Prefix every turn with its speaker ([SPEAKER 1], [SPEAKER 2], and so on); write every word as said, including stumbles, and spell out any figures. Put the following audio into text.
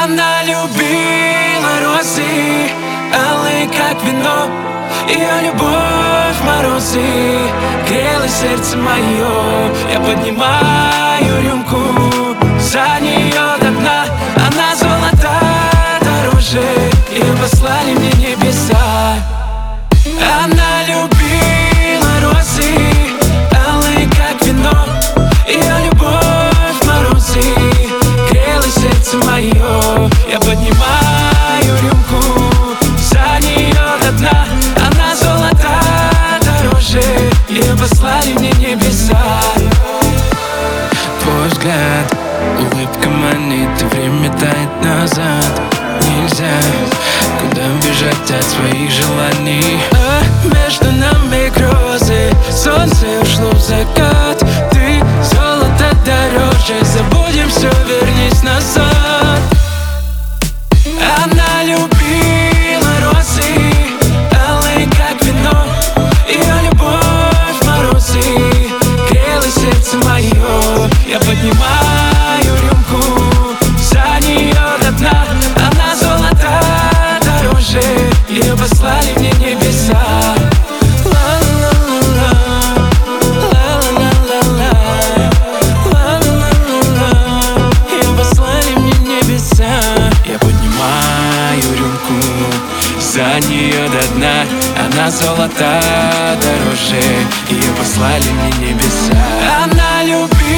[SPEAKER 1] Она любила розы, алые как вино. Ее любовь в морозы грела сердце мое. Я поднимаю рюмку за нее до дна. Она золота дороже, ее послали мне небеса. Она любила розы, алые как вино. Ее любовь в морозы грела сердце мое. Я поднимаю рюмку за нее до дна. Она золота дороже, ее послали мне небеса. Твой взгляд, улыбка манит, и время тает назад. Нельзя куда бежать от своих желаний. А между нами грозы, солнце ушло в закат. Ты золото дороже, забудем все, вернись назад. Она любила розы, алые как вино. Ее любовь в морозы грела сердце мое. Я поднимаю рюмку за нее до дна. Она золота дороже, ее послали мне небеса. За нее до дна. Она золота дороже, ее послали мне небеса. Она любит